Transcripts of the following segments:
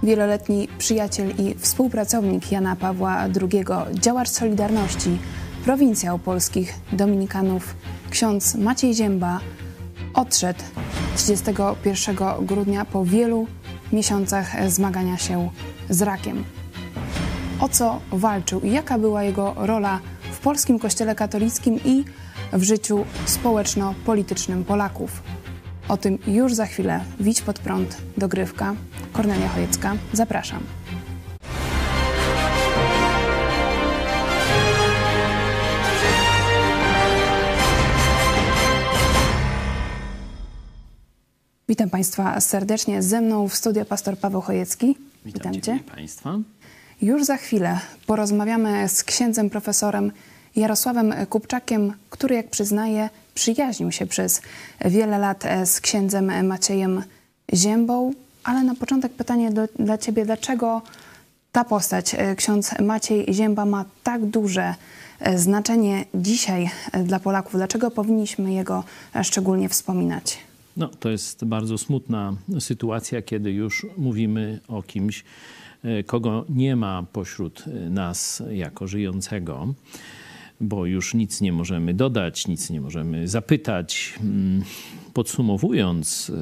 wieloletni przyjaciel i współpracownik Jana Pawła II, działacz Solidarności, prowincjał polskich dominikanów, ksiądz Maciej Zięba odszedł 31 grudnia po wielu miesiącach zmagania się z rakiem. O co walczył i jaka była jego rola w polskim kościele katolickim i w życiu społeczno-politycznym Polaków? O tym już za chwilę. Widź pod prąd, dogrywka. Kornelia Chojecka, zapraszam. Witam Państwa serdecznie. Ze mną w studio pastor Paweł Chojecki. Witam Cię. Państwa. Już za chwilę porozmawiamy z księdzem profesorem Jarosławem Kupczakiem, który, jak przyznaje, przyjaźnił się przez wiele lat z księdzem Maciejem Ziębą. Ale na początek pytanie dla Ciebie. Dlaczego ta postać, ksiądz Maciej Zięba, ma tak duże znaczenie dzisiaj dla Polaków? Dlaczego powinniśmy jego szczególnie wspominać? No, to jest bardzo smutna sytuacja, kiedy już mówimy o kimś, kogo nie ma pośród nas jako żyjącego, bo już nic nie możemy dodać, nic nie możemy zapytać. Podsumowując,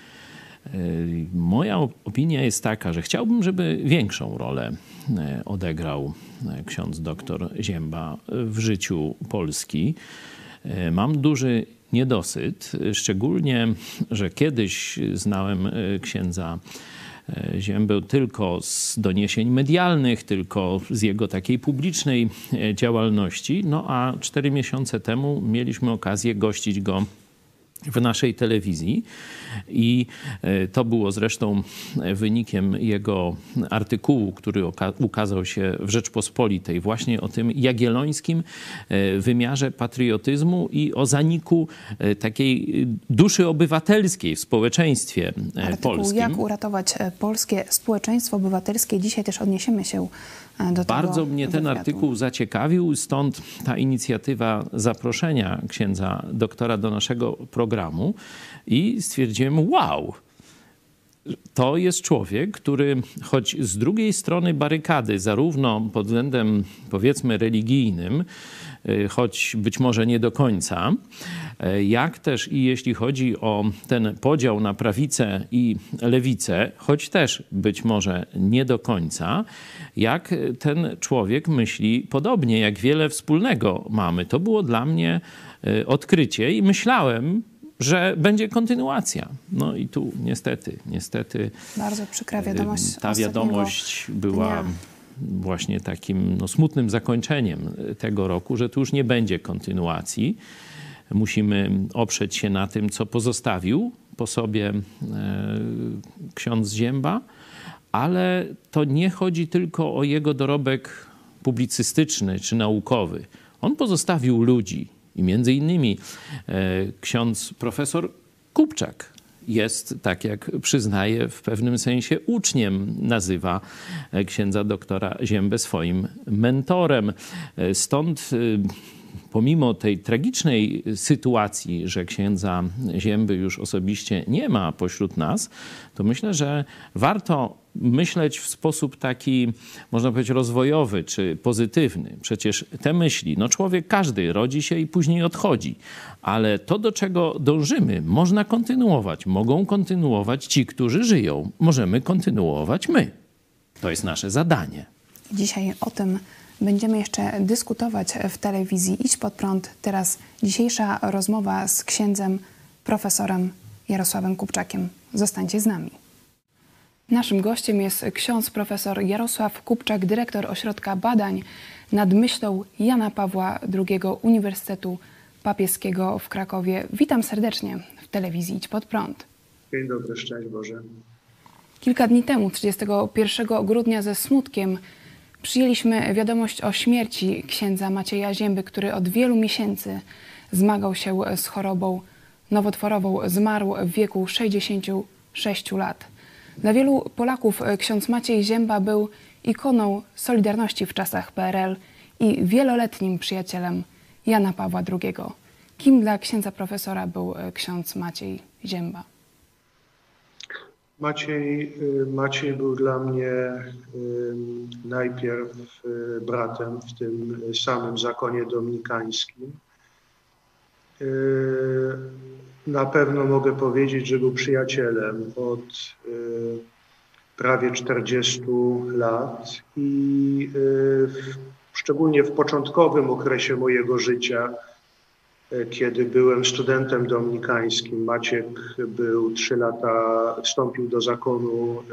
moja opinia jest taka, że chciałbym, żeby większą rolę odegrał ksiądz doktor Zięba w życiu Polski. Mam duży niedosyt, szczególnie, że kiedyś znałem księdza Ziębę tylko z doniesień medialnych, tylko z jego takiej publicznej działalności. No a 4 miesiące temu mieliśmy okazję gościć go w naszej telewizji i to było zresztą wynikiem jego artykułu, który ukazał się w Rzeczpospolitej, właśnie o tym jagiellońskim wymiarze patriotyzmu i o zaniku takiej duszy obywatelskiej w społeczeństwie polskim. Jak uratować polskie społeczeństwo obywatelskie? Dzisiaj też odniesiemy się do tego. Bardzo mnie ten artykuł zaciekawił, stąd ta inicjatywa zaproszenia księdza doktora do naszego programu i stwierdziłem, wow, to jest człowiek, który choć z drugiej strony barykady, zarówno pod względem powiedzmy religijnym, choć być może nie do końca, jak też i jeśli chodzi o ten podział na prawicę i lewicę, choć też być może nie do końca, jak ten człowiek myśli podobnie, jak wiele wspólnego mamy. To było dla mnie odkrycie i myślałem, że będzie kontynuacja. No i tu niestety bardzo przykra wiadomość. Ta wiadomość była właśnie takim smutnym zakończeniem tego roku, że tu już nie będzie kontynuacji. Musimy oprzeć się na tym, co pozostawił po sobie ksiądz Zięba, ale to nie chodzi tylko o jego dorobek publicystyczny czy naukowy. On pozostawił ludzi i między innymi ksiądz profesor Kupczak jest, tak jak przyznaje, w pewnym sensie uczniem, nazywa księdza doktora Ziębę swoim mentorem. Stąd pomimo tej tragicznej sytuacji, że księdza Zięby już osobiście nie ma pośród nas, to myślę, że warto myśleć w sposób taki, można powiedzieć, rozwojowy czy pozytywny. Przecież te myśli, człowiek każdy rodzi się i później odchodzi, ale to, do czego dążymy, można kontynuować. Mogą kontynuować ci, którzy żyją. Możemy kontynuować my. To jest nasze zadanie. Dzisiaj o tym będziemy jeszcze dyskutować w telewizji Idź Pod Prąd. Teraz dzisiejsza rozmowa z księdzem profesorem Jarosławem Kupczakiem. Zostańcie z nami. Naszym gościem jest ksiądz profesor Jarosław Kupczak, dyrektor Ośrodka Badań nad Myślą Jana Pawła II Uniwersytetu Papieskiego w Krakowie. Witam serdecznie w telewizji Idź Pod Prąd. Dzień dobry, szczęść Boże. Kilka dni temu, 31 grudnia, ze smutkiem przyjęliśmy wiadomość o śmierci księdza Macieja Zięby, który od wielu miesięcy zmagał się z chorobą nowotworową. Zmarł w wieku 66 lat. Dla wielu Polaków ksiądz Maciej Zięba był ikoną Solidarności w czasach PRL i wieloletnim przyjacielem Jana Pawła II. Kim dla księdza profesora był ksiądz Maciej Zięba? Maciej był dla mnie najpierw bratem w tym samym zakonie dominikańskim. Na pewno mogę powiedzieć, że był przyjacielem od prawie 40 lat i szczególnie w początkowym okresie mojego życia, kiedy byłem studentem dominikańskim. Maciek był 3 lata, wstąpił do zakonu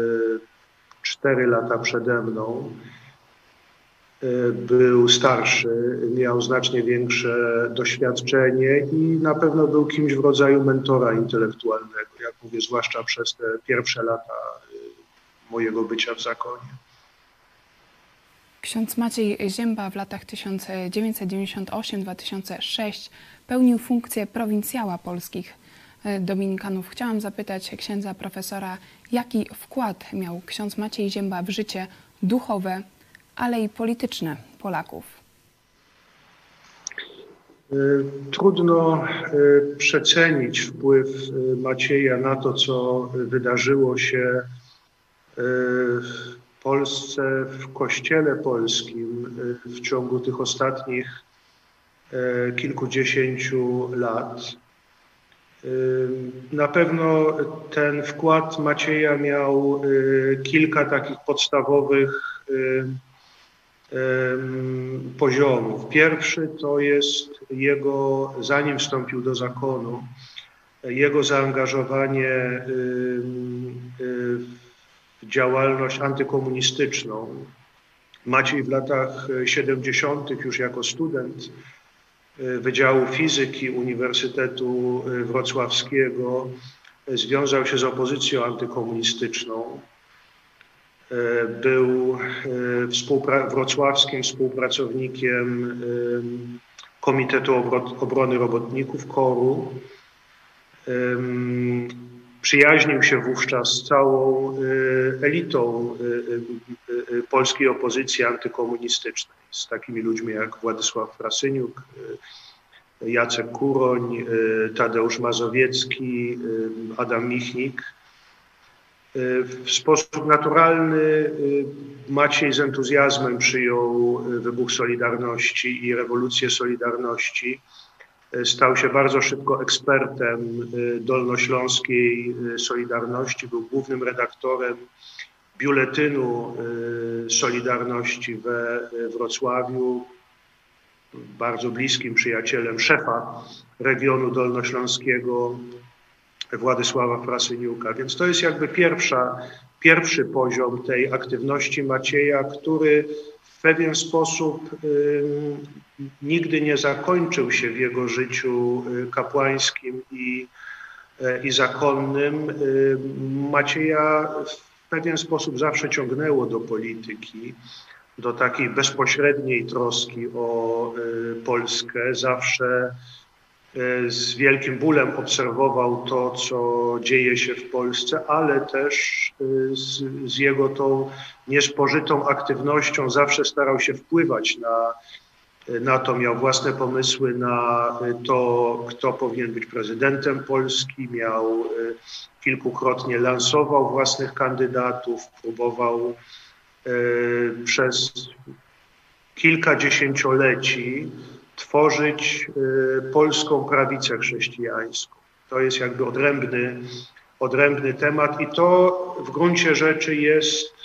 4 lata przede mną. Był starszy, miał znacznie większe doświadczenie i na pewno był kimś w rodzaju mentora intelektualnego, jak mówię, zwłaszcza przez te pierwsze lata mojego bycia w zakonie. Ksiądz Maciej Ziemba w latach 1998-2006 pełnił funkcję prowincjała polskich dominikanów. Chciałam zapytać księdza profesora, jaki wkład miał ksiądz Maciej Ziemba w życie duchowe, ale i polityczne Polaków? Trudno przecenić wpływ Macieja na to, co wydarzyło się w Polsce, w Kościele polskim w ciągu tych ostatnich kilkudziesięciu lat. Na pewno ten wkład Macieja miał kilka takich podstawowych poziomów. Pierwszy to jest jego, zanim wstąpił do zakonu, jego zaangażowanie w działalność antykomunistyczną. Maciej w latach 70. już jako student Wydziału Fizyki Uniwersytetu Wrocławskiego związał się z opozycją antykomunistyczną. Był wrocławskim współpracownikiem Komitetu Obrony Robotników, KOR-u. Przyjaźnił się wówczas z całą elitą polskiej opozycji antykomunistycznej, z takimi ludźmi jak Władysław Frasyniuk, Jacek Kuroń, Tadeusz Mazowiecki, Adam Michnik. W sposób naturalny Maciej z entuzjazmem przyjął wybuch Solidarności i rewolucję Solidarności. Stał się bardzo szybko ekspertem dolnośląskiej Solidarności, był głównym redaktorem biuletynu Solidarności we Wrocławiu, bardzo bliskim przyjacielem szefa regionu dolnośląskiego Władysława Frasyniuka. Więc to jest jakby pierwszy poziom tej aktywności Macieja, który w pewien sposób nigdy nie zakończył się w jego życiu kapłańskim i zakonnym. Macieja w pewien sposób zawsze ciągnęło do polityki, do takiej bezpośredniej troski o Polskę. Zawsze z wielkim bólem obserwował to, co dzieje się w Polsce, ale też z jego tą niespożytą aktywnością zawsze starał się wpływać na to, miał własne pomysły na to, kto powinien być prezydentem Polski, kilkukrotnie lansował własnych kandydatów, próbował przez kilka dziesięcioleci tworzyć polską prawicę chrześcijańską. To jest jakby odrębny temat i to w gruncie rzeczy jest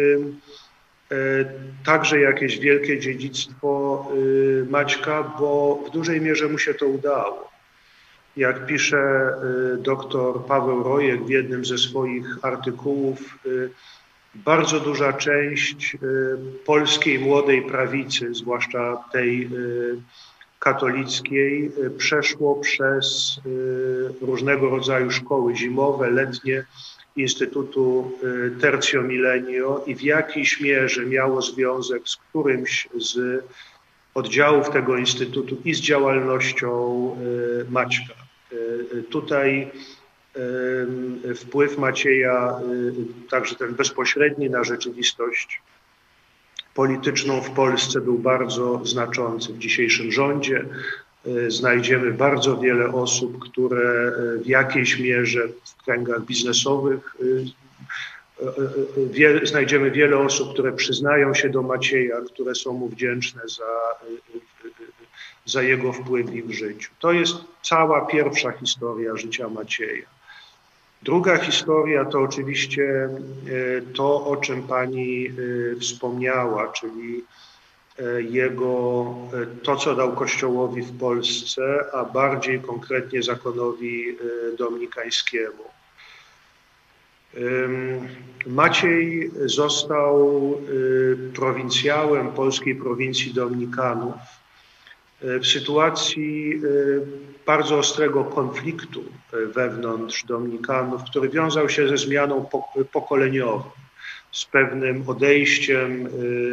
także jakieś wielkie dziedzictwo Maćka, bo w dużej mierze mu się to udało. Jak pisze dr Paweł Rojek w jednym ze swoich artykułów, bardzo duża część polskiej młodej prawicy, zwłaszcza tej katolickiej, przeszło przez różnego rodzaju szkoły zimowe, letnie Instytutu Tertio Millennio i w jakiejś mierze miało związek z którymś z oddziałów tego instytutu i z działalnością Maćka. Tutaj wpływ Macieja, także ten bezpośredni na rzeczywistość polityczną w Polsce był bardzo znaczący w dzisiejszym rządzie. znajdziemy bardzo wiele osób, które w jakiejś mierze w kręgach biznesowych znajdziemy wiele osób, które przyznają się do Macieja, które są mu wdzięczne za jego wpływ w ich życiu. To jest cała pierwsza historia życia Macieja. Druga historia to oczywiście to, o czym pani wspomniała, czyli to, co dał Kościołowi w Polsce, a bardziej konkretnie zakonowi dominikańskiemu. Maciej został prowincjałem polskiej prowincji dominikanów w sytuacji bardzo ostrego konfliktu wewnątrz dominikanów, który wiązał się ze zmianą pokoleniową, z pewnym odejściem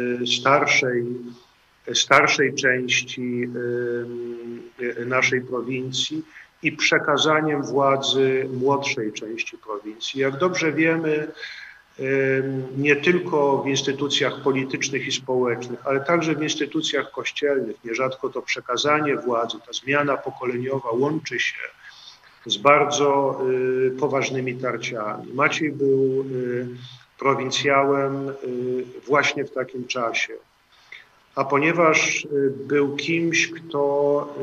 starszej części naszej prowincji i przekazaniem władzy młodszej części prowincji. Jak dobrze wiemy, nie tylko w instytucjach politycznych i społecznych, ale także w instytucjach kościelnych, nierzadko to przekazanie władzy, ta zmiana pokoleniowa łączy się z bardzo poważnymi tarciami. Maciej był prowincjałem właśnie w takim czasie. A ponieważ był kimś, kto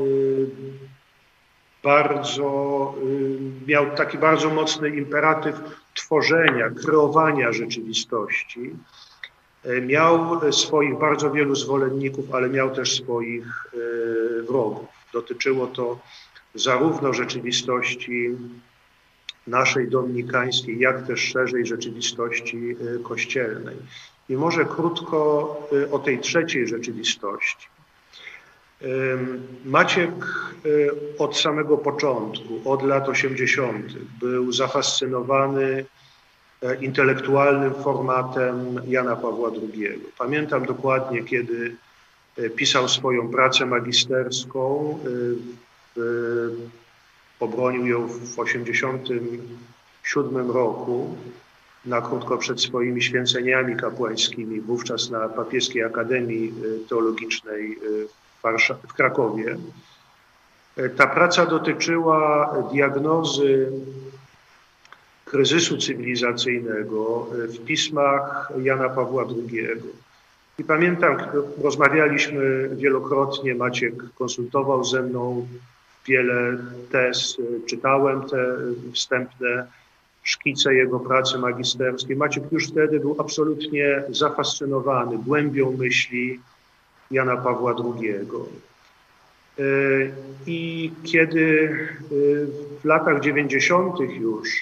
miał taki bardzo mocny imperatyw tworzenia, kreowania rzeczywistości, miał swoich bardzo wielu zwolenników, ale miał też swoich wrogów. Dotyczyło to zarówno rzeczywistości naszej dominikańskiej, jak też szerzej rzeczywistości kościelnej. I może krótko o tej trzeciej rzeczywistości. Maciek od samego początku, od lat 80. był zafascynowany intelektualnym formatem Jana Pawła II. Pamiętam dokładnie, kiedy pisał swoją pracę magisterską, obronił ją w 1987 roku, na krótko przed swoimi święceniami kapłańskimi, wówczas na Papieskiej Akademii Teologicznej w Krakowie. Ta praca dotyczyła diagnozy kryzysu cywilizacyjnego w pismach Jana Pawła II. I pamiętam, rozmawialiśmy wielokrotnie, Maciek konsultował ze mną wiele tez, czytałem te wstępne szkice jego pracy magisterskiej. Maciek już wtedy był absolutnie zafascynowany głębią myśli Jana Pawła II. I kiedy w latach 90. już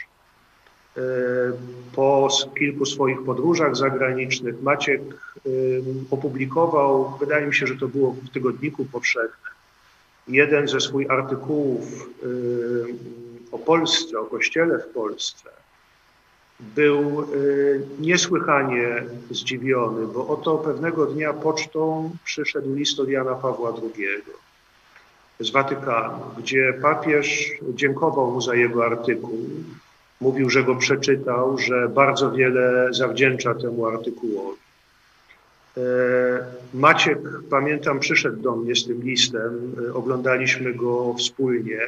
po kilku swoich podróżach zagranicznych Maciek opublikował, wydaje mi się, że to było w Tygodniku Powszechnym, jeden ze swoich artykułów o Polsce, o Kościele w Polsce, był niesłychanie zdziwiony, bo oto pewnego dnia pocztą przyszedł list od Jana Pawła II z Watykanu, gdzie papież dziękował mu za jego artykuł, mówił, że go przeczytał, że bardzo wiele zawdzięcza temu artykułowi. Maciek, pamiętam, przyszedł do mnie z tym listem, oglądaliśmy go wspólnie.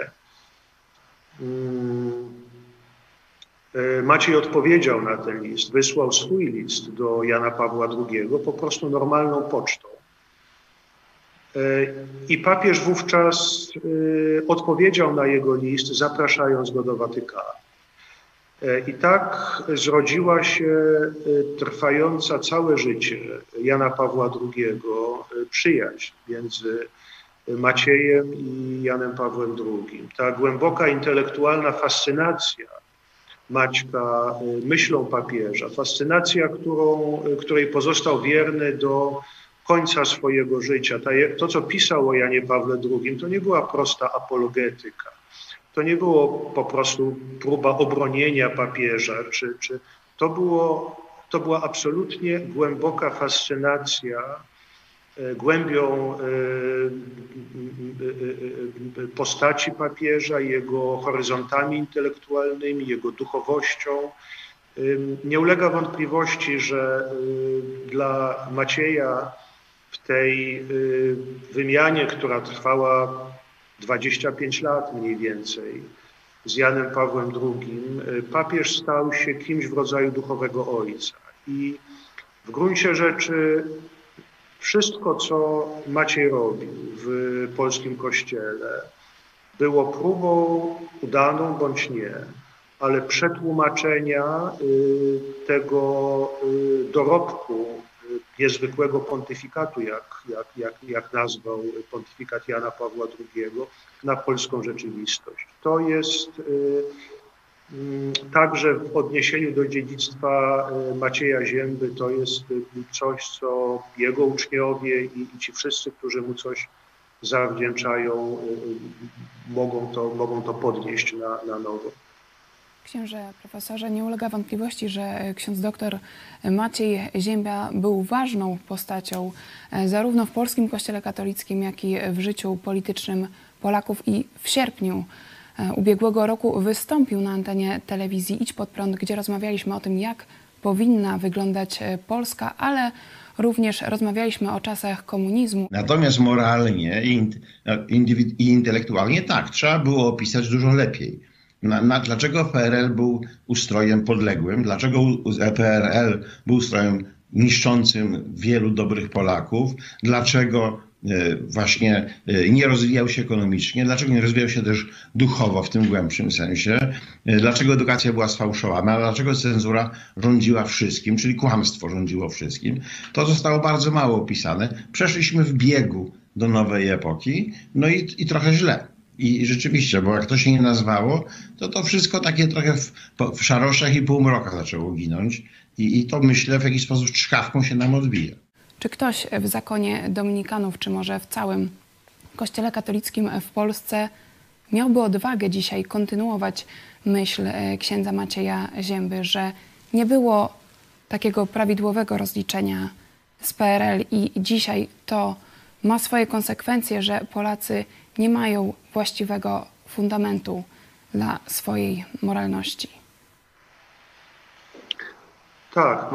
Maciej odpowiedział na ten list, wysłał swój list do Jana Pawła II po prostu normalną pocztą. I papież wówczas odpowiedział na jego list, zapraszając go do Watykanu. I tak zrodziła się trwająca całe życie Jana Pawła II przyjaźń między Maciejem i Janem Pawłem II. Ta głęboka intelektualna fascynacja Maćka myślą papieża, fascynacja, której pozostał wierny do końca swojego życia. To, co pisał o Janie Pawle II, to nie była prosta apologetyka. To nie było po prostu próba obronienia papieża, to była absolutnie głęboka fascynacja głębią postaci papieża, jego horyzontami intelektualnymi, jego duchowością. Nie ulega wątpliwości, że dla Macieja w tej wymianie, która trwała 25 lat mniej więcej z Janem Pawłem II, papież stał się kimś w rodzaju duchowego ojca. I w gruncie rzeczy wszystko, co Maciej robił w polskim Kościele, było próbą udaną bądź nie, ale przetłumaczenia tego dorobku niezwykłego pontyfikatu, jak nazwał pontyfikat Jana Pawła II, na polską rzeczywistość. To jest także w odniesieniu do dziedzictwa Macieja Zięby, to jest coś, co jego uczniowie i ci wszyscy, którzy mu coś zawdzięczają, mogą to podnieść na nowo. Księże profesorze, nie ulega wątpliwości, że ksiądz doktor Maciej Zięba był ważną postacią zarówno w polskim Kościele katolickim, jak i w życiu politycznym Polaków i w sierpniu ubiegłego roku wystąpił na antenie telewizji Idź Pod Prąd, gdzie rozmawialiśmy o tym, jak powinna wyglądać Polska, ale również rozmawialiśmy o czasach komunizmu. Natomiast moralnie i intelektualnie tak, trzeba było opisać dużo lepiej. Dlaczego PRL był ustrojem podległym? Dlaczego PRL był ustrojem niszczącym wielu dobrych Polaków? Dlaczego właśnie nie rozwijał się ekonomicznie? Dlaczego nie rozwijał się też duchowo w tym głębszym sensie? Dlaczego edukacja była sfałszowana? Dlaczego cenzura rządziła wszystkim, czyli kłamstwo rządziło wszystkim? To zostało bardzo mało opisane. Przeszliśmy w biegu do nowej epoki, no i trochę źle. I rzeczywiście, bo jak to się nie nazwało, to wszystko takie trochę w szaroszach i półmrokach zaczęło ginąć. I to, myślę, w jakiś sposób czkawką się nam odbija. Czy ktoś w zakonie dominikanów, czy może w całym Kościele katolickim w Polsce miałby odwagę dzisiaj kontynuować myśl księdza Macieja Zięby, że nie było takiego prawidłowego rozliczenia z PRL i dzisiaj to ma swoje konsekwencje, że Polacy nie mają właściwego fundamentu dla swojej moralności? Tak,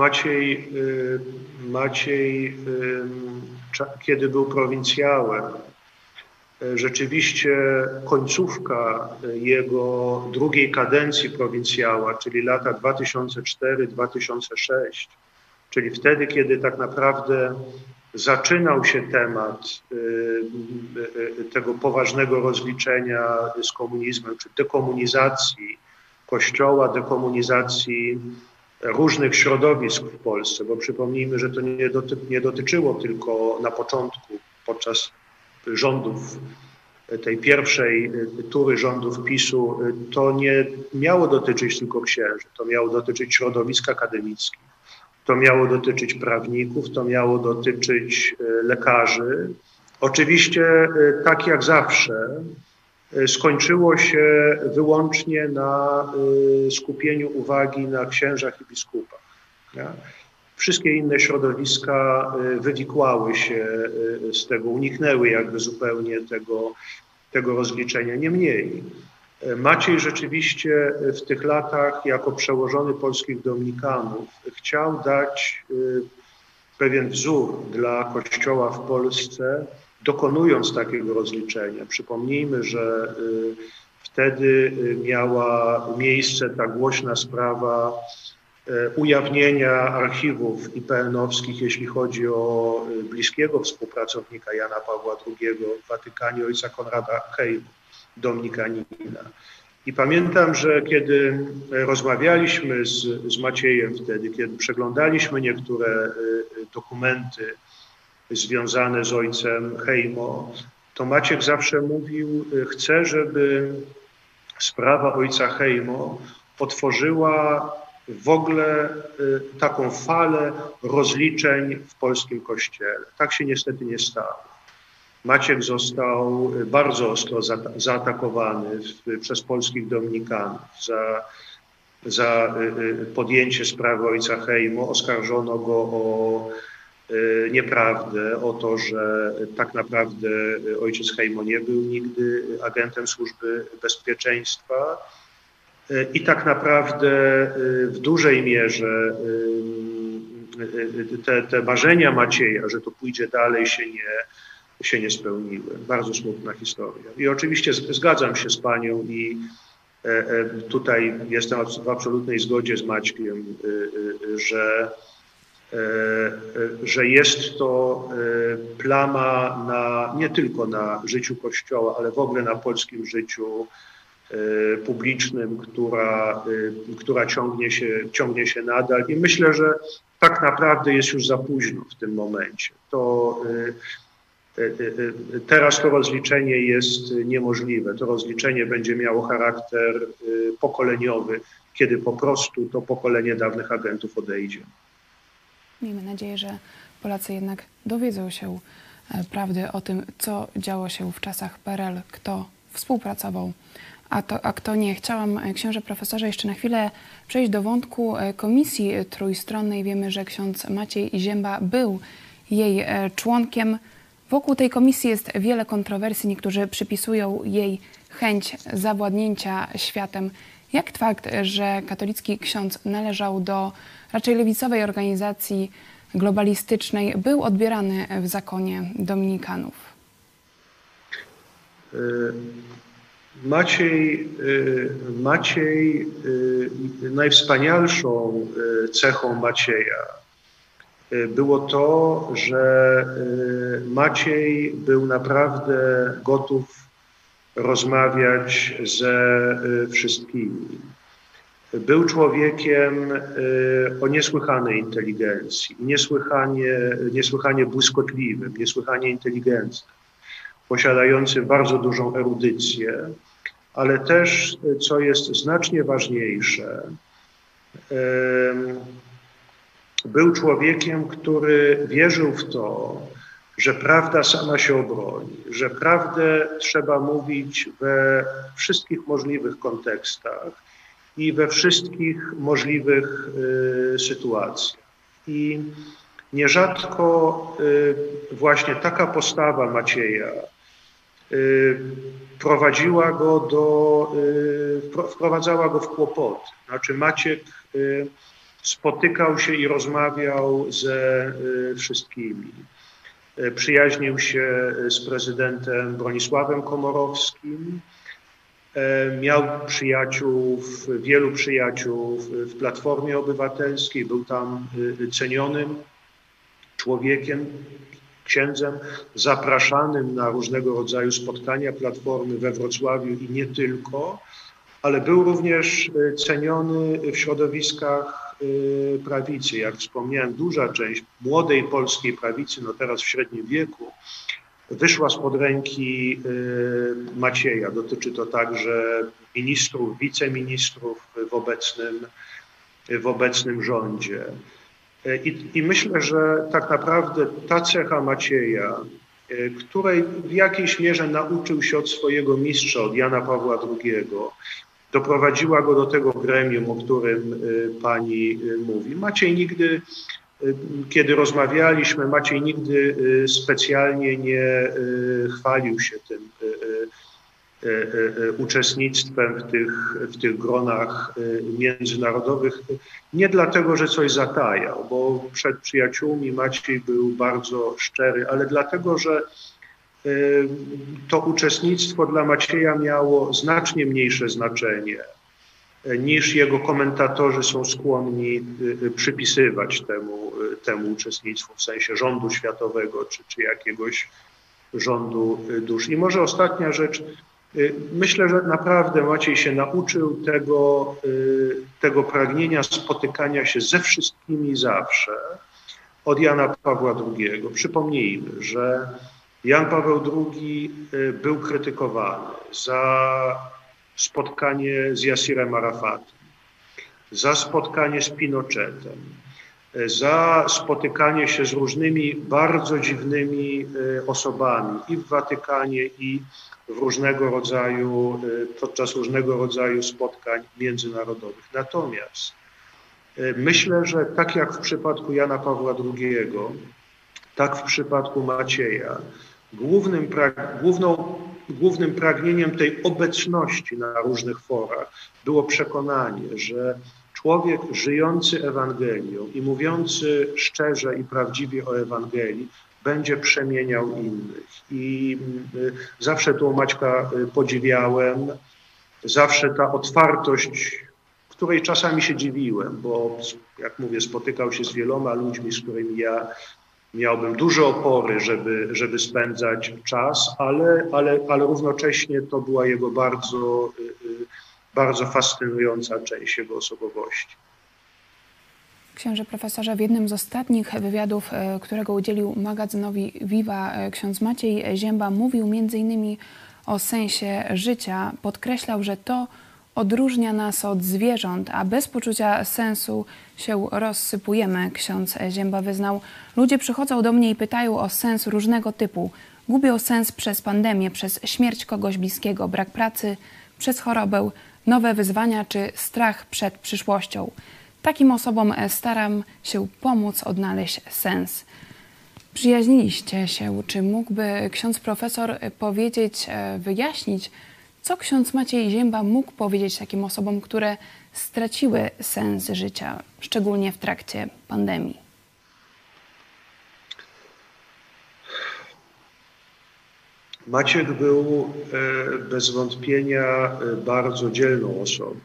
Maciej, kiedy był prowincjałem, rzeczywiście końcówka jego drugiej kadencji prowincjała, czyli lata 2004-2006, czyli wtedy, kiedy tak naprawdę zaczynał się temat tego poważnego rozliczenia z komunizmem, czy dekomunizacji Kościoła, dekomunizacji różnych środowisk w Polsce, bo przypomnijmy, że to nie dotyczyło tylko na początku, podczas rządów, tej pierwszej tury rządów PiS-u, to nie miało dotyczyć tylko księży, to miało dotyczyć środowisk akademickich, to miało dotyczyć prawników, to miało dotyczyć lekarzy. Oczywiście, tak jak zawsze, skończyło się wyłącznie na skupieniu uwagi na księżach i biskupach. Nie? Wszystkie inne środowiska wywikłały się z tego, uniknęły jakby zupełnie tego rozliczenia. Niemniej Maciej rzeczywiście w tych latach jako przełożony polskich dominikanów chciał dać pewien wzór dla Kościoła w Polsce, dokonując takiego rozliczenia. Przypomnijmy, że wtedy miała miejsce ta głośna sprawa ujawnienia archiwów IPN-owskich, jeśli chodzi o bliskiego współpracownika Jana Pawła II w Watykanie, ojca Konrada Hejmu, dominikanina. I pamiętam, że kiedy rozmawialiśmy z Maciejem wtedy, kiedy przeglądaliśmy niektóre dokumenty związane z ojcem Hejmo, to Maciek zawsze mówił, chcę, żeby sprawa ojca Hejmo otworzyła w ogóle taką falę rozliczeń w polskim Kościele. Tak się niestety nie stało. Maciek został bardzo ostro zaatakowany przez polskich dominikanów za podjęcie sprawy ojca Hejmo. Oskarżono go o nieprawdę, o to, że tak naprawdę ojciec Hejmo nie był nigdy agentem Służby Bezpieczeństwa i tak naprawdę w dużej mierze te marzenia Macieja, że to pójdzie dalej, się się nie spełniły. Bardzo smutna historia. I oczywiście zgadzam się z panią i tutaj jestem w absolutnej zgodzie z Maćkiem, że jest to plama nie tylko na życiu Kościoła, ale w ogóle na polskim życiu publicznym, która ciągnie się nadal. I myślę, że tak naprawdę jest już za późno w tym momencie. Teraz to rozliczenie jest niemożliwe. To rozliczenie będzie miało charakter pokoleniowy, kiedy po prostu to pokolenie dawnych agentów odejdzie. Miejmy nadzieję, że Polacy jednak dowiedzą się prawdy o tym, co działo się w czasach PRL, kto współpracował, a kto nie. Chciałam, księże profesorze, jeszcze na chwilę przejść do wątku komisji trójstronnej. Wiemy, że ksiądz Maciej Zięba był jej członkiem. Wokół tej komisji jest wiele kontrowersji. Niektórzy przypisują jej chęć zawładnięcia światem. Jak fakt, że katolicki ksiądz należał do raczej lewicowej organizacji globalistycznej, był odbierany w zakonie dominikanów? Maciej, najwspanialszą cechą Macieja było to, że Maciej był naprawdę gotów rozmawiać ze wszystkimi. Był człowiekiem o niesłychanej inteligencji, niesłychanie błyskotliwym, niesłychanie inteligentnym, posiadającym bardzo dużą erudycję, ale też, co jest znacznie ważniejsze, był człowiekiem, który wierzył w to, że prawda sama się obroni, że prawdę trzeba mówić we wszystkich możliwych kontekstach i we wszystkich możliwych sytuacjach. I nierzadko właśnie taka postawa Macieja wprowadzała go w kłopoty. Znaczy Maciek spotykał się i rozmawiał ze wszystkimi. Przyjaźnił się z prezydentem Bronisławem Komorowskim. Miał wielu przyjaciół w Platformie Obywatelskiej. Był tam cenionym człowiekiem, księdzem, zapraszanym na różnego rodzaju spotkania Platformy we Wrocławiu i nie tylko, ale był również ceniony w środowiskach prawicy. Jak wspomniałem, duża część młodej polskiej prawicy, no teraz w średnim wieku, wyszła spod ręki Macieja. Dotyczy to także ministrów, wiceministrów w obecnym rządzie. I myślę, że tak naprawdę ta cecha Macieja, której w jakiejś mierze nauczył się od swojego mistrza, od Jana Pawła II, doprowadziła go do tego gremium, o którym pani mówi. Maciej nigdy, kiedy rozmawialiśmy, Maciej nigdy specjalnie nie chwalił się tym uczestnictwem w tych gronach międzynarodowych. Nie dlatego, że coś zatajał, bo przed przyjaciółmi Maciej był bardzo szczery, ale dlatego, że to uczestnictwo dla Macieja miało znacznie mniejsze znaczenie niż jego komentatorzy są skłonni przypisywać temu uczestnictwu w sensie rządu światowego czy jakiegoś rządu dusz. I może ostatnia rzecz. Myślę, że naprawdę Maciej się nauczył tego pragnienia spotykania się ze wszystkimi zawsze od Jana Pawła II. Przypomnijmy, że Jan Paweł II był krytykowany za spotkanie z Yasirem Arafatem, za spotkanie z Pinochetem, za spotykanie się z różnymi bardzo dziwnymi osobami i w Watykanie, i podczas różnego rodzaju spotkań międzynarodowych. Natomiast myślę, że tak jak w przypadku Jana Pawła II, tak w przypadku Macieja, głównym pragnieniem tej obecności na różnych forach było przekonanie, że człowiek żyjący Ewangelią i mówiący szczerze i prawdziwie o Ewangelii będzie przemieniał innych. I zawsze tu Maćka podziwiałem, zawsze ta otwartość, której czasami się dziwiłem, bo jak mówię, spotykał się z wieloma ludźmi, z którymi ja miałbym duże opory, żeby spędzać czas, ale równocześnie to była jego bardzo fascynująca część jego osobowości. Księże profesorze, w jednym z ostatnich wywiadów, którego udzielił magazynowi Viva, ksiądz Maciej Zięba mówił m.in. o sensie życia. Podkreślał, że to odróżnia nas od zwierząt, a bez poczucia sensu się rozsypujemy. Ksiądz Zięba wyznał: ludzie przychodzą do mnie i pytają o sens różnego typu. Gubią sens przez pandemię, przez śmierć kogoś bliskiego, brak pracy, przez chorobę, nowe wyzwania czy strach przed przyszłością. Takim osobom staram się pomóc odnaleźć sens. Przyjaźniliście się. Czy mógłby ksiądz profesor powiedzieć, wyjaśnić, co ksiądz Maciej Zięba mógł powiedzieć takim osobom, które straciły sens życia, szczególnie w trakcie pandemii? Maciek był bez wątpienia bardzo dzielną osobą.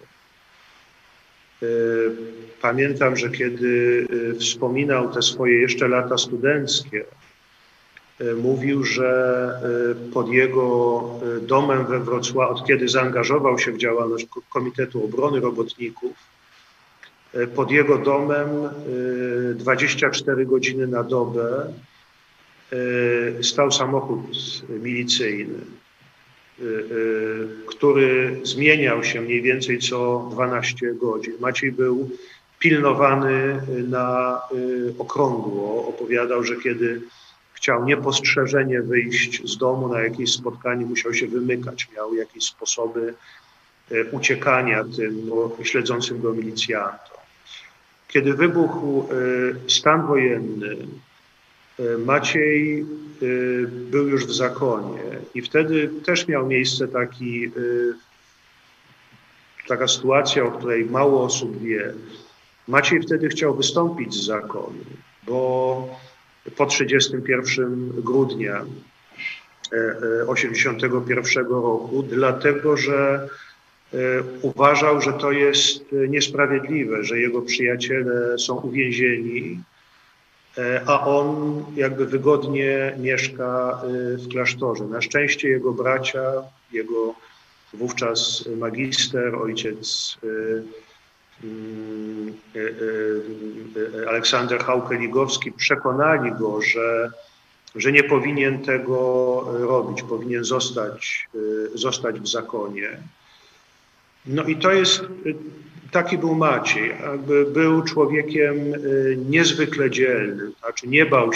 Pamiętam, że kiedy wspominał te swoje jeszcze lata studenckie, mówił, że pod jego domem we Wrocławiu, od kiedy zaangażował się w działalność Komitetu Obrony Robotników, pod jego domem 24 godziny na dobę stał samochód milicyjny, który zmieniał się mniej więcej co 12 godzin. Maciej był pilnowany na okrągło. Opowiadał, że kiedy chciał niepostrzeżenie wyjść z domu na jakieś spotkanie, musiał się wymykać. Miał jakieś sposoby uciekania tym śledzącym go milicjantom. Kiedy wybuchł stan wojenny, Maciej był już w zakonie i wtedy też miał miejsce taka sytuacja, o której mało osób wie. Maciej wtedy chciał wystąpić z zakonu, bo po 31 grudnia 1981 roku, dlatego że uważał, że to jest niesprawiedliwe, że jego przyjaciele są uwięzieni, a on jakby wygodnie mieszka w klasztorze. Na szczęście jego bracia, jego wówczas magister, ojciec Aleksander Hauke-Ligowski, przekonali go, że nie powinien tego robić, powinien zostać w zakonie. No i to jest, taki był Maciej, jakby był człowiekiem niezwykle dzielnym, znaczy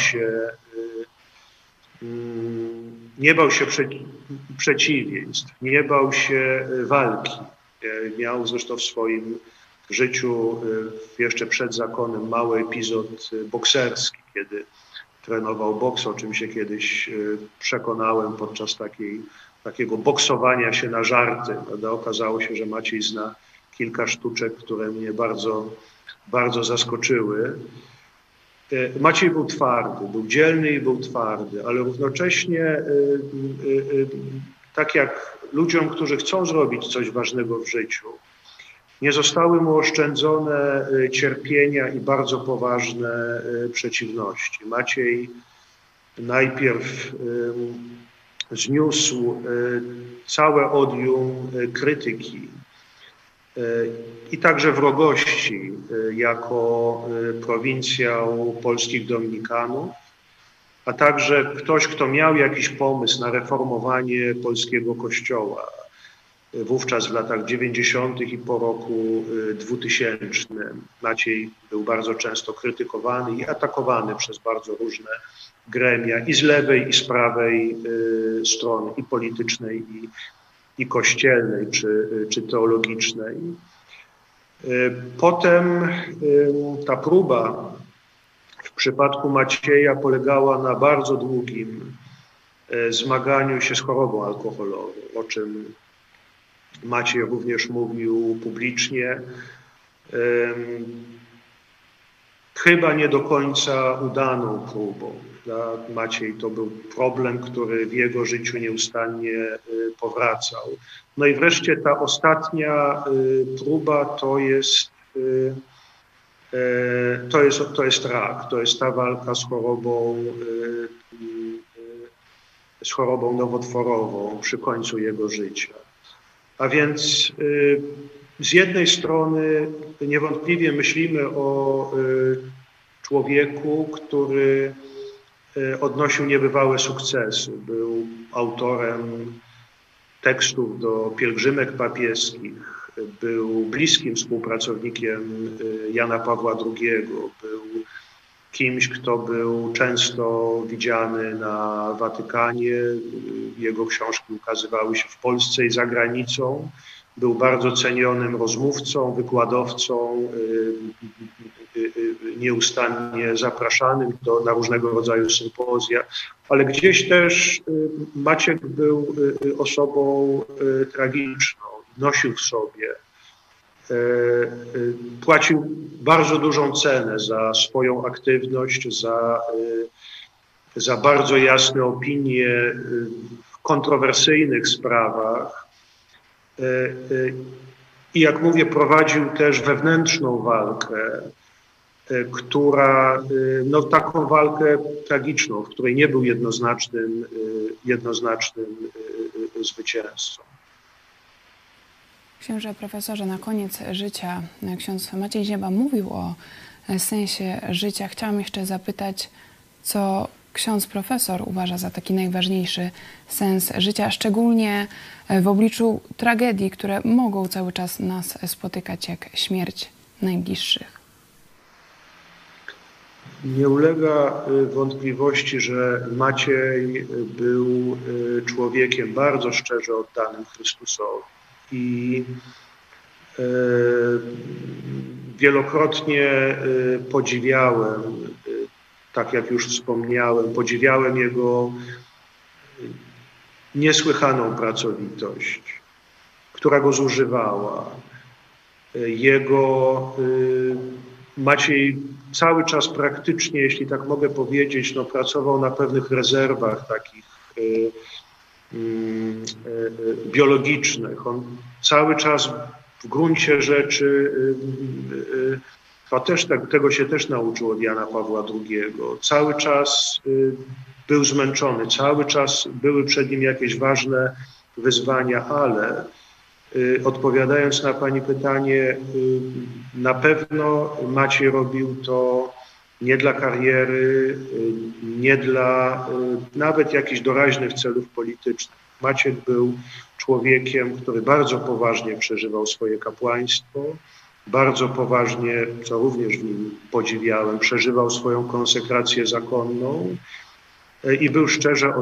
nie bał się przeciwieństw, nie bał się walki. Miał zresztą w swoim życiu jeszcze przed zakonem mały epizod bokserski, kiedy trenował boks, o czym się kiedyś przekonałem podczas takiego boksowania się na żarty. Prawda? Okazało się, że Maciej zna kilka sztuczek, które mnie bardzo zaskoczyły. Maciej był twardy, był dzielny i był twardy, ale równocześnie tak jak ludziom, którzy chcą zrobić coś ważnego w życiu, nie zostały mu oszczędzone cierpienia i bardzo poważne przeciwności. Maciej najpierw zniósł całe odium krytyki i także wrogości jako prowincjał polskich dominikanów, a także ktoś, kto miał jakiś pomysł na reformowanie polskiego kościoła. Wówczas w latach 90. i po roku 2000 Maciej był bardzo często krytykowany i atakowany przez bardzo różne gremia i z lewej, i z prawej strony, i politycznej, i kościelnej, czy teologicznej. Potem ta próba w przypadku Macieja polegała na bardzo długim zmaganiu się z chorobą alkoholową, o czym Maciej również mówił publicznie. Chyba nie do końca udaną próbą. Maciej to był problem, który w jego życiu nieustannie powracał. No i wreszcie ta ostatnia próba to jest rak, to jest ta walka z chorobą nowotworową przy końcu jego życia. A więc z jednej strony niewątpliwie myślimy o człowieku, który odnosił niebywałe sukcesy. Był autorem tekstów do pielgrzymek papieskich, był bliskim współpracownikiem Jana Pawła II, był kimś, kto był często widziany na Watykanie. Jego książki ukazywały się w Polsce i za granicą. Był bardzo cenionym rozmówcą, wykładowcą, nieustannie zapraszanym na różnego rodzaju sympozja, ale gdzieś też Maciek był osobą tragiczną, nosił w sobie, płacił bardzo dużą cenę za swoją aktywność, za bardzo jasne opinie w kontrowersyjnych sprawach. I jak mówię, prowadził też wewnętrzną walkę, która, no taką walkę tragiczną, w której nie był jednoznacznym zwycięzcą. Księże profesorze, na koniec życia ksiądz Maciej Zięba mówił o sensie życia. Chciałam jeszcze zapytać, co ksiądz profesor uważa za taki najważniejszy sens życia, szczególnie w obliczu tragedii, które mogą cały czas nas spotykać, jak śmierć najbliższych. Nie ulega wątpliwości, że Maciej był człowiekiem bardzo szczerze oddanym Chrystusowi i wielokrotnie podziwiałem, tak jak już wspomniałem, podziwiałem jego niesłychaną pracowitość, która go zużywała. Maciej cały czas praktycznie, jeśli tak mogę powiedzieć, no, pracował na pewnych rezerwach takich biologicznych. On cały czas w gruncie rzeczy, tego się też nauczył od Jana Pawła II, cały czas był zmęczony, cały czas były przed nim jakieś ważne wyzwania, ale odpowiadając na Pani pytanie, na pewno Maciej robił to nie dla kariery, nie dla nawet jakichś doraźnych celów politycznych. Maciek był człowiekiem, który bardzo poważnie przeżywał swoje kapłaństwo, bardzo poważnie, co również w nim podziwiałem, przeżywał swoją konsekrację zakonną i był szczerze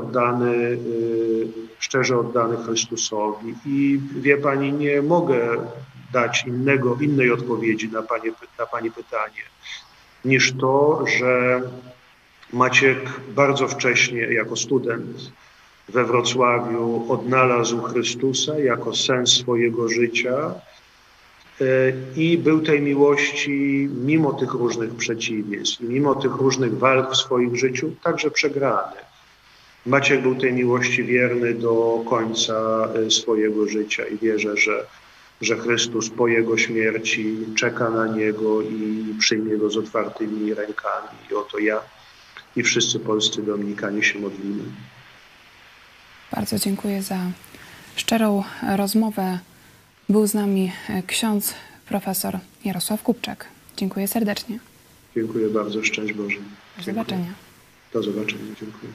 oddany Chrystusowi. I wie Pani, nie mogę dać innej odpowiedzi na Pani pytanie, niż to, że Maciek bardzo wcześnie jako student we Wrocławiu odnalazł Chrystusa jako sens swojego życia i był tej miłości mimo tych różnych przeciwieństw, mimo tych różnych walk w swoim życiu, także przegranych. Maciek był tej miłości wierny do końca swojego życia i wierzę, że Chrystus po jego śmierci czeka na niego i przyjmie go z otwartymi rękami. I oto ja i wszyscy polscy dominikanie się modlimy. Bardzo dziękuję za szczerą rozmowę. Był z nami ksiądz profesor Jarosław Kupczak. Dziękuję serdecznie. Dziękuję bardzo. Szczęść Boże. Do zobaczenia. Do zobaczenia. Dziękuję.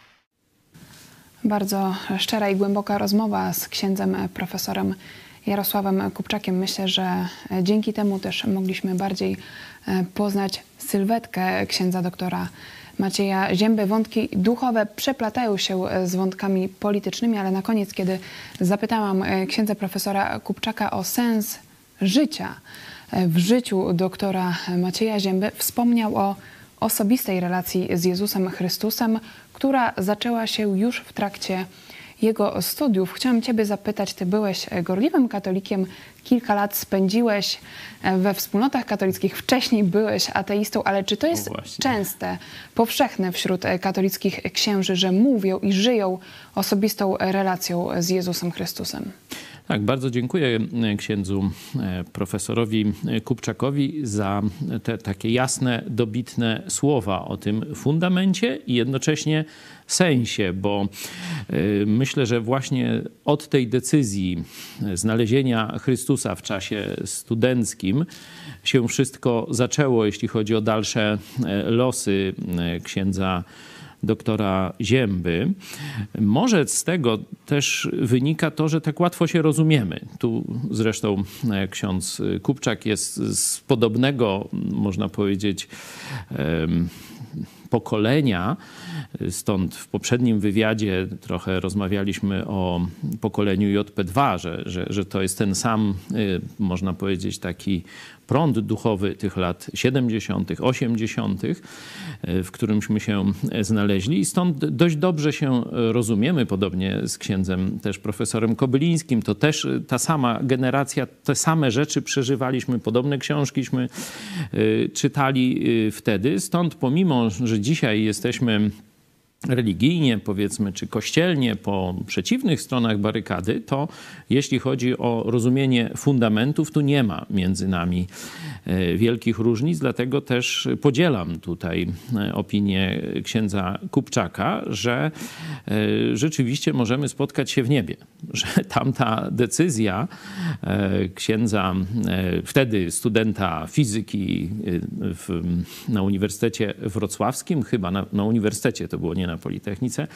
Bardzo szczera i głęboka rozmowa z księdzem profesorem Jarosławem Kupczakiem. Myślę, że dzięki temu też mogliśmy bardziej poznać sylwetkę księdza doktora Macieja Zięby. Wątki duchowe przeplatają się z wątkami politycznymi, ale na koniec, kiedy zapytałam księdza profesora Kupczaka o sens życia w życiu doktora Macieja Zięby, wspomniał o osobistej relacji z Jezusem Chrystusem, która zaczęła się już w trakcie jego studiów. Chciałam ciebie zapytać, ty byłeś gorliwym katolikiem, kilka lat spędziłeś we wspólnotach katolickich, wcześniej byłeś ateistą, ale czy to jest częste, powszechne wśród katolickich księży, że mówią i żyją osobistą relacją z Jezusem Chrystusem? Tak, bardzo dziękuję księdzu profesorowi Kupczakowi za te takie jasne, dobitne słowa o tym fundamencie i jednocześnie sensie, bo myślę, że właśnie od tej decyzji znalezienia Chrystusa w czasie studenckim się wszystko zaczęło, jeśli chodzi o dalsze losy księdza doktora Zięby. Może z tego też wynika to, że tak łatwo się rozumiemy. Tu zresztą ksiądz Kupczak jest z podobnego, można powiedzieć, pokolenia. Stąd w poprzednim wywiadzie trochę rozmawialiśmy o pokoleniu JP2, że to jest ten sam, można powiedzieć, taki prąd duchowy tych lat 70., 80., w którymśmy się znaleźli. I stąd dość dobrze się rozumiemy, podobnie z księdzem też profesorem Kobylińskim. To też ta sama generacja, te same rzeczy przeżywaliśmy, podobne książkiśmy czytali wtedy. Stąd pomimo, że dzisiaj jesteśmy religijnie, powiedzmy, czy kościelnie po przeciwnych stronach barykady, to jeśli chodzi o rozumienie fundamentów, tu nie ma między nami wielkich różnic, dlatego też podzielam tutaj opinię księdza Kupczaka, że rzeczywiście możemy spotkać się w niebie, że tamta decyzja księdza, wtedy studenta fizyki na Uniwersytecie Wrocławskim, chyba na uniwersytecie, to było nie na Politechnice,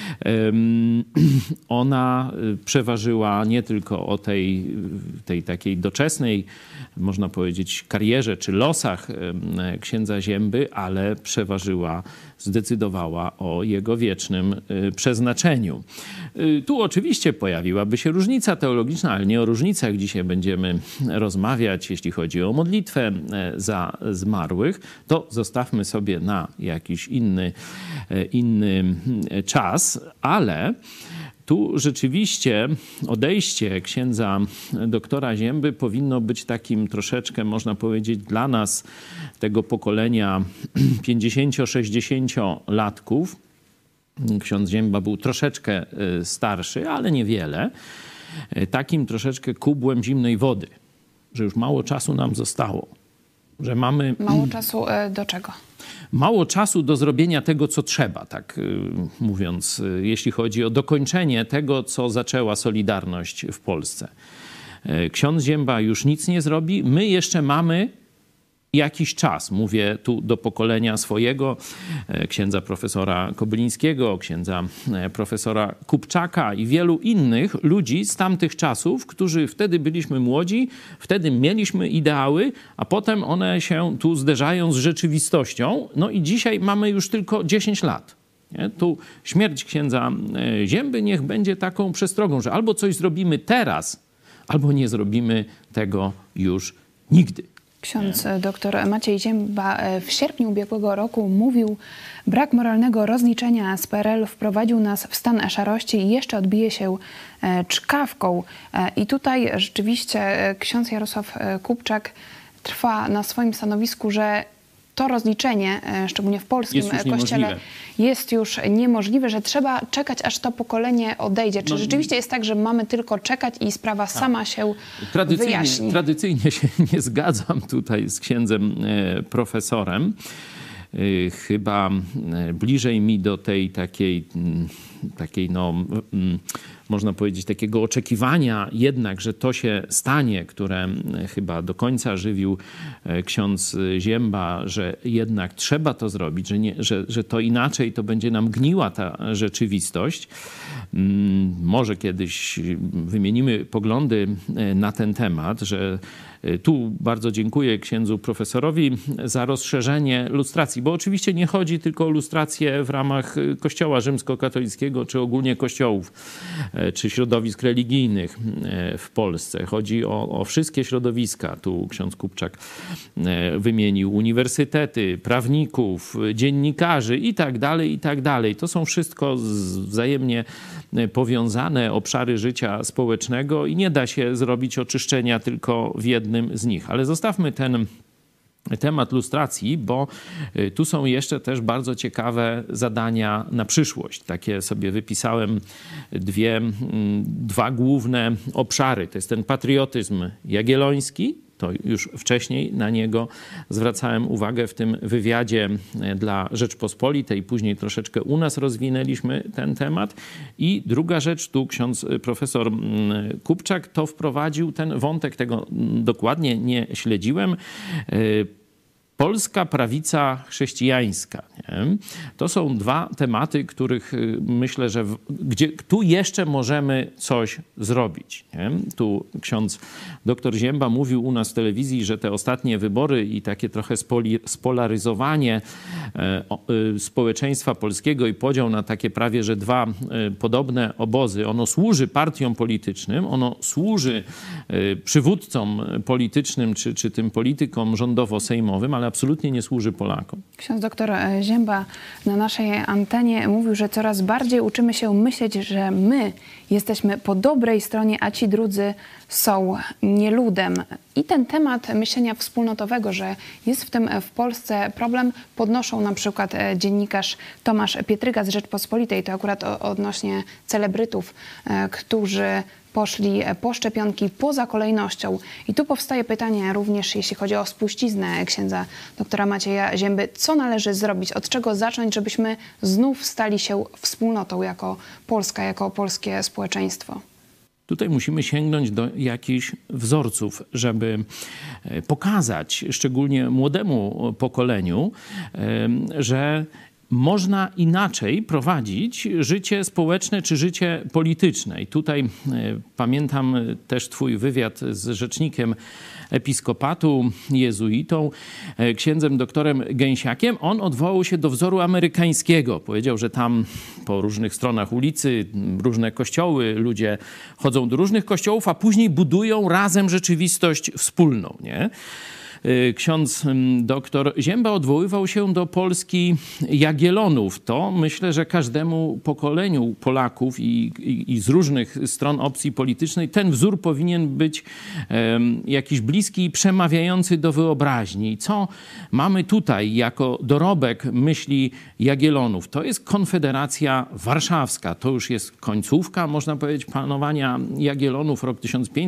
ona przeważyła nie tylko o tej takiej doczesnej, można powiedzieć, karierze czy losach księdza Zięby, ale przeważyła, zdecydowała o jego wiecznym przeznaczeniu. Tu oczywiście pojawiłaby się różnica teologiczna, ale nie o różnicach dzisiaj będziemy rozmawiać. Jeśli chodzi o modlitwę za zmarłych, to zostawmy sobie na jakiś inny czas, ale tu rzeczywiście odejście księdza doktora Zięby powinno być takim troszeczkę, można powiedzieć, dla nas tego pokolenia 50-60-latków. Ksiądz Zięba był troszeczkę starszy, ale niewiele. Takim troszeczkę kubłem zimnej wody, że już mało czasu nam zostało. Że mamy... Mało czasu do czego? Mało czasu do zrobienia tego, co trzeba, tak mówiąc, jeśli chodzi o dokończenie tego, co zaczęła Solidarność w Polsce. Ksiądz Zięba już nic nie zrobi. My jeszcze mamy jakiś czas. Mówię tu do pokolenia swojego, księdza profesora Kobylińskiego, księdza profesora Kupczaka i wielu innych ludzi z tamtych czasów, którzy wtedy byliśmy młodzi, wtedy mieliśmy ideały, a potem one się tu zderzają z rzeczywistością. No i dzisiaj mamy już tylko 10 lat. Nie? Tu śmierć księdza Zięby niech będzie taką przestrogą, że albo coś zrobimy teraz, albo nie zrobimy tego już nigdy. Ksiądz dr Maciej Zięba w sierpniu ubiegłego roku mówił: brak moralnego rozliczenia z PRL wprowadził nas w stan szarości i jeszcze odbije się czkawką. I tutaj rzeczywiście ksiądz Jarosław Kupczak trwa na swoim stanowisku, że to rozliczenie, szczególnie w polskim kościele, jest już niemożliwe, że trzeba czekać, aż to pokolenie odejdzie. Czy rzeczywiście jest tak, że mamy tylko czekać i sprawa sama się wyjaśni? Tradycyjnie się nie zgadzam tutaj z księdzem profesorem. Chyba bliżej mi do tej takiej no, można powiedzieć, takiego oczekiwania jednak, że to się stanie, które chyba do końca żywił ksiądz Zięba, że jednak trzeba to zrobić, że to inaczej to będzie nam gniła ta rzeczywistość. Może kiedyś wymienimy poglądy na ten temat, że tu bardzo dziękuję księdzu profesorowi za rozszerzenie lustracji, bo oczywiście nie chodzi tylko o lustrację w ramach Kościoła rzymskokatolickiego, katolickiego, czy ogólnie kościołów, czy środowisk religijnych w Polsce. Chodzi o wszystkie środowiska. Tu ksiądz Kupczak wymienił uniwersytety, prawników, dziennikarzy i tak dalej, i tak dalej. To są wszystko wzajemnie powiązane obszary życia społecznego i nie da się zrobić oczyszczenia tylko w jednym z nich. Ale zostawmy ten temat lustracji, bo tu są jeszcze też bardzo ciekawe zadania na przyszłość. Takie sobie wypisałem dwa główne obszary. To jest ten patriotyzm jagielloński. To już wcześniej na niego zwracałem uwagę w tym wywiadzie dla Rzeczpospolitej. Później troszeczkę u nas rozwinęliśmy ten temat. I druga rzecz, tu ksiądz profesor Kupczak to wprowadził ten wątek, tego dokładnie nie śledziłem. Polska prawica chrześcijańska. Nie? To są dwa tematy, których myślę, że tu jeszcze możemy coś zrobić. Nie? Tu ksiądz dr Zięba mówił u nas w telewizji, że te ostatnie wybory i takie trochę spolaryzowanie społeczeństwa polskiego i podział na takie prawie, że dwa podobne obozy, ono służy partiom politycznym, ono służy przywódcom politycznym czy tym politykom rządowo-sejmowym, ale absolutnie nie służy Polakom. Ksiądz doktor Zięba na naszej antenie mówił, że coraz bardziej uczymy się myśleć, że my jesteśmy po dobrej stronie, a ci drudzy są nieludem. I ten temat myślenia wspólnotowego, że jest w tym w Polsce problem, podnoszą na przykład dziennikarz Tomasz Pietryga z Rzeczpospolitej, to akurat odnośnie celebrytów, którzy poszli po szczepionki poza kolejnością. I tu powstaje pytanie również, jeśli chodzi o spuściznę księdza doktora Macieja Zięby. Co należy zrobić? Od czego zacząć, żebyśmy znów stali się wspólnotą jako Polska, jako polskie społeczeństwo? Tutaj musimy sięgnąć do jakichś wzorców, żeby pokazać, szczególnie młodemu pokoleniu, że można inaczej prowadzić życie społeczne czy życie polityczne. I tutaj pamiętam też twój wywiad z rzecznikiem episkopatu, jezuitą, księdzem doktorem Gęsiakiem. On odwołał się do wzoru amerykańskiego. Powiedział, że tam po różnych stronach ulicy, różne kościoły, ludzie chodzą do różnych kościołów, a później budują razem rzeczywistość wspólną, nie? Ksiądz doktor Zięba odwoływał się do Polski Jagiellonów. To myślę, że każdemu pokoleniu Polaków i z różnych stron opcji politycznej ten wzór powinien być jakiś bliski i przemawiający do wyobraźni. Co mamy tutaj jako dorobek myśli Jagiellonów? To jest Konfederacja Warszawska. To już jest końcówka, można powiedzieć, panowania Jagiellonów, rok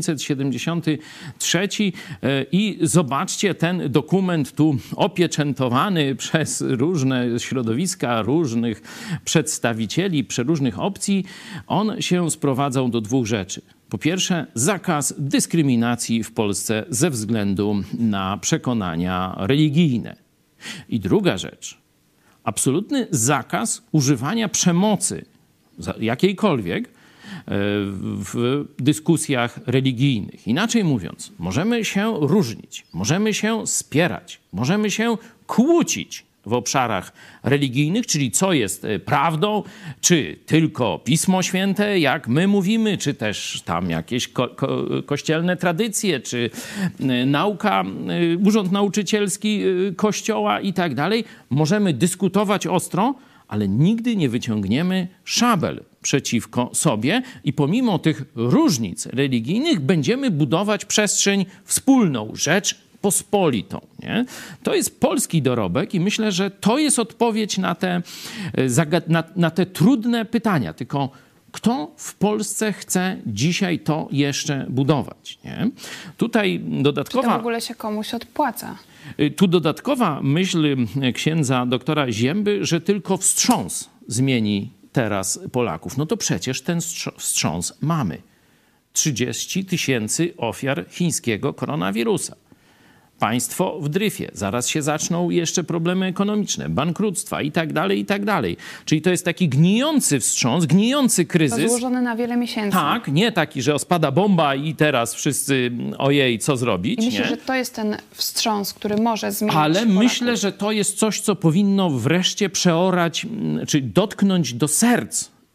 1573 i zobaczcie, ten dokument tu opieczętowany przez różne środowiska, różnych przedstawicieli przeróżnych opcji, on się sprowadzał do dwóch rzeczy. Po pierwsze, zakaz dyskryminacji w Polsce ze względu na przekonania religijne. I druga rzecz, absolutny zakaz używania przemocy jakiejkolwiek w dyskusjach religijnych. Inaczej mówiąc, możemy się różnić, możemy się spierać, możemy się kłócić w obszarach religijnych, czyli co jest prawdą, czy tylko Pismo Święte, jak my mówimy, czy też tam jakieś kościelne tradycje, czy nauka, urząd nauczycielski Kościoła i tak dalej. Możemy dyskutować ostro, ale nigdy nie wyciągniemy szabel przeciwko sobie i pomimo tych różnic religijnych będziemy budować przestrzeń wspólną, rzecz pospolitą. Nie? To jest polski dorobek i myślę, że to jest odpowiedź na te trudne pytania. Tylko kto w Polsce chce dzisiaj to jeszcze budować? Nie? Tutaj dodatkowa... Czy to w ogóle się komuś opłaca? Tu dodatkowa myśl księdza doktora Zięby, że tylko wstrząs zmieni teraz Polaków. No to przecież ten wstrząs mamy. 30 000 ofiar chińskiego koronawirusa. Państwo w dryfie. Zaraz się zaczną jeszcze problemy ekonomiczne, bankructwa i tak dalej, i tak dalej. Czyli to jest taki gnijący wstrząs, gnijący kryzys. Rozłożony na wiele miesięcy. Tak, nie taki, że spada bomba i teraz wszyscy ojej, co zrobić. I myślę, nie? że to jest ten wstrząs, który może zmienić Ale Polaków. myślę, że to jest coś, co powinno wreszcie przeorać, czy dotknąć do serc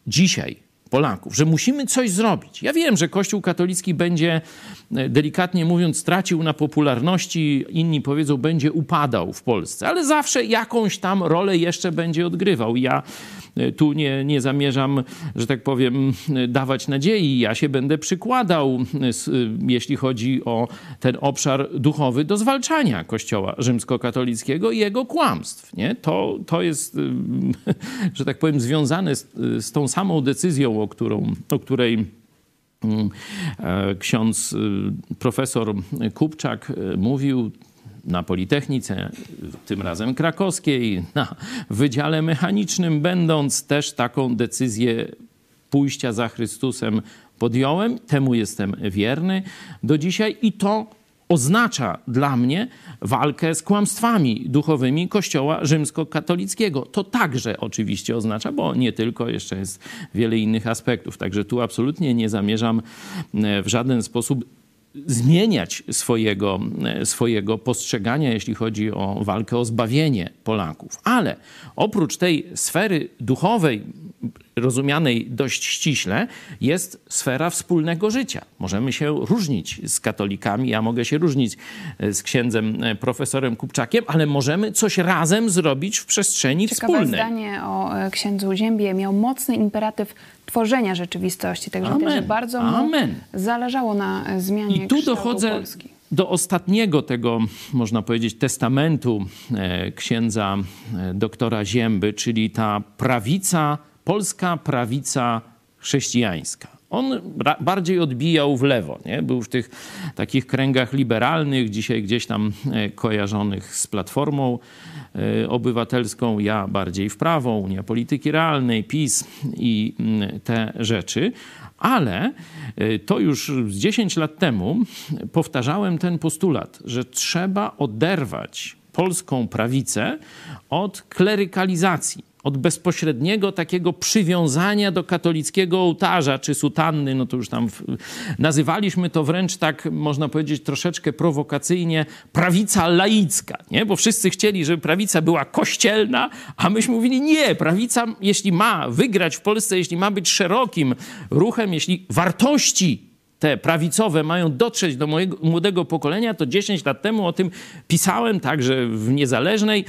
dzisiaj Polaków, że musimy coś zrobić. Ja wiem, że Kościół katolicki będzie, delikatnie mówiąc, stracił na popularności, inni powiedzą, będzie upadał w Polsce, ale zawsze jakąś tam rolę jeszcze będzie odgrywał. Ja tu nie zamierzam, że tak powiem, dawać nadziei. Ja się będę przykładał, jeśli chodzi o ten obszar duchowy, do zwalczania Kościoła rzymskokatolickiego i jego kłamstw. Nie? To jest, że tak powiem, związane z tą samą decyzją, o której ksiądz profesor Kupczak mówił na Politechnice, tym razem krakowskiej, na Wydziale Mechanicznym będąc, też taką decyzję pójścia za Chrystusem podjąłem. Temu jestem wierny do dzisiaj i to oznacza dla mnie walkę z kłamstwami duchowymi Kościoła rzymskokatolickiego. To także oczywiście oznacza, bo nie tylko, jeszcze jest wiele innych aspektów. Także tu absolutnie nie zamierzam w żaden sposób zmieniać swojego postrzegania, jeśli chodzi o walkę o zbawienie Polaków. Ale oprócz tej sfery duchowej, rozumianej dość ściśle, jest sfera wspólnego życia. Możemy się różnić z katolikami, ja mogę się różnić z księdzem profesorem Kupczakiem, ale możemy coś razem zrobić w przestrzeni wspólnej. Ciekawe zdanie o księdzu Ziębie. Miał mocny imperatyw tworzenia rzeczywistości, także widać, że bardzo mu zależało na zmianie kształtu Polski. Do ostatniego tego, można powiedzieć, testamentu księdza doktora Zięby, czyli ta prawica, polska prawica chrześcijańska. On bardziej odbijał w lewo, nie? Był w tych takich kręgach liberalnych, dzisiaj gdzieś tam kojarzonych z Platformą Obywatelską, ja bardziej w prawo, Unia Polityki Realnej, PiS i te rzeczy. Ale to już z 10 lat temu powtarzałem ten postulat, że trzeba oderwać polską prawicę od klerykalizacji, od bezpośredniego takiego przywiązania do katolickiego ołtarza czy sutanny, no to już tam nazywaliśmy to wręcz tak, można powiedzieć troszeczkę prowokacyjnie, prawica laicka, nie? Bo wszyscy chcieli, żeby prawica była kościelna, a myśmy mówili nie, prawica, jeśli ma wygrać w Polsce, jeśli ma być szerokim ruchem, jeśli wartości te prawicowe mają dotrzeć do mojego młodego pokolenia, to 10 lat temu o tym pisałem, także w Niezależnej,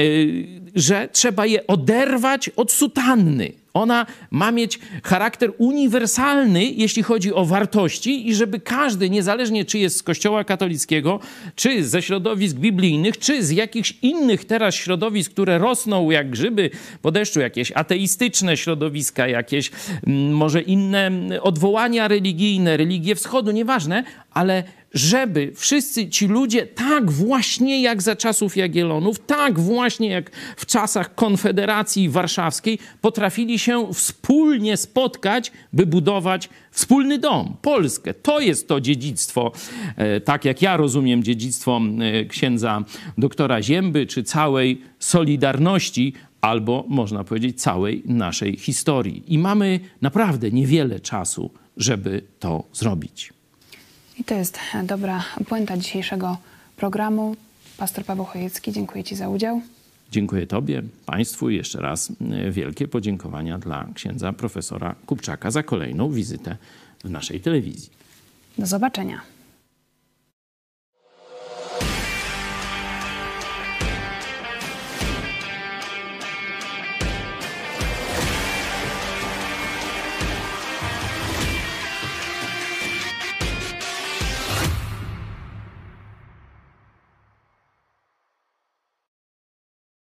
że trzeba je oderwać od sutanny. Ona ma mieć charakter uniwersalny, jeśli chodzi o wartości i żeby każdy, niezależnie czy jest z Kościoła katolickiego, czy ze środowisk biblijnych, czy z jakichś innych teraz środowisk, które rosną jak grzyby po deszczu, jakieś ateistyczne środowiska, jakieś może inne odwołania religijne, religie wschodu, nieważne, ale żeby wszyscy ci ludzie, tak właśnie jak za czasów Jagiellonów, tak właśnie jak w czasach Konfederacji Warszawskiej, potrafili się wspólnie spotkać, by budować wspólny dom, Polskę. To jest to dziedzictwo, tak jak ja rozumiem dziedzictwo księdza doktora Zięby, czy całej Solidarności, albo można powiedzieć całej naszej historii. I mamy naprawdę niewiele czasu, żeby to zrobić. I to jest dobra puenta dzisiejszego programu. Pastor Paweł Chojecki, dziękuję Ci za udział. Dziękuję Tobie, Państwu i jeszcze raz wielkie podziękowania dla księdza profesora Kupczaka za kolejną wizytę w naszej telewizji. Do zobaczenia.